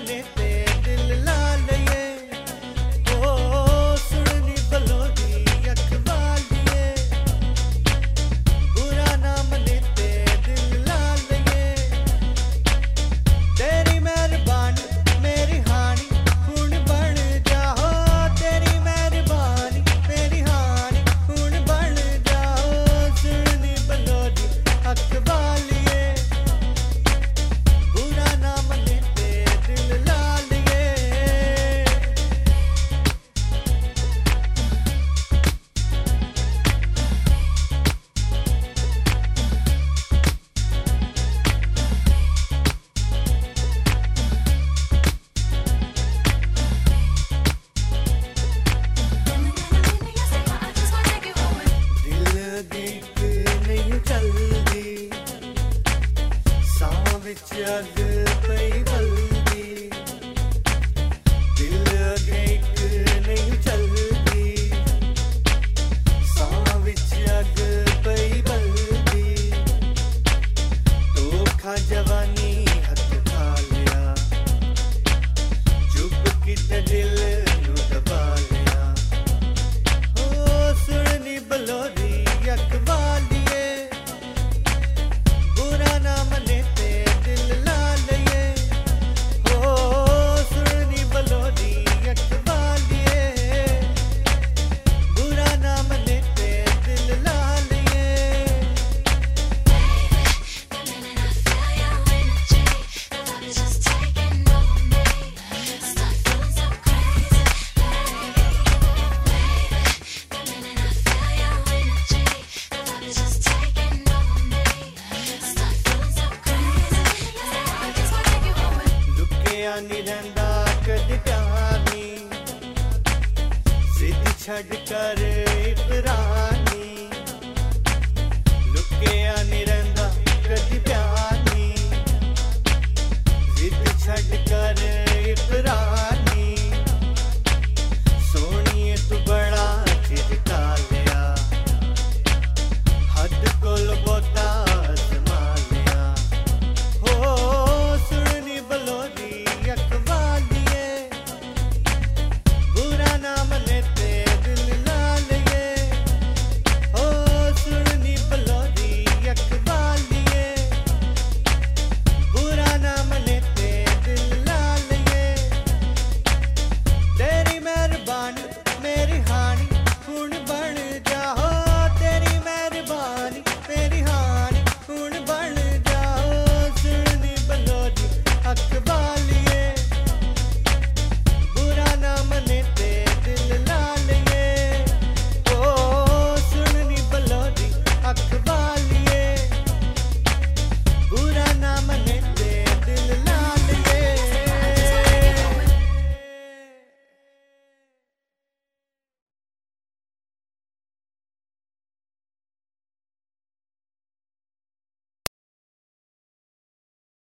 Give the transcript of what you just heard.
मने ते दिल ला लिए ओ सुननी बलोरी अख वालिए बुरा ना मने ते दिल ला लिए तेरी मेहरबानी मेरी हानी हुण बन जाओ तेरी मेहरबानी मेरी हानी हुण बन जाओ सुननी बलोरी अख वालिए बुरा ना मने ते दिल ला लिए दिल गीत नहीं चलदी सां विच अग पई बलदी दिल गीत नहीं चलदी सां विच अग पई बलदी धोखा जवानी हथ खा लिया चुप किते दिल नू दबा लिया ओ सुननी बलोरी अख वालिए बुरा ना मने ते दिल ला लिए ओ सुननी बलोरी अख वालिए बुरा ना मने ते दिल ला लिए लुकिया नी रहिंदा कदी प्यार नी जिद छड़ कर इकरार नी लुकिया नी रहिंदा कदी प्यार नी जिद छड़ कर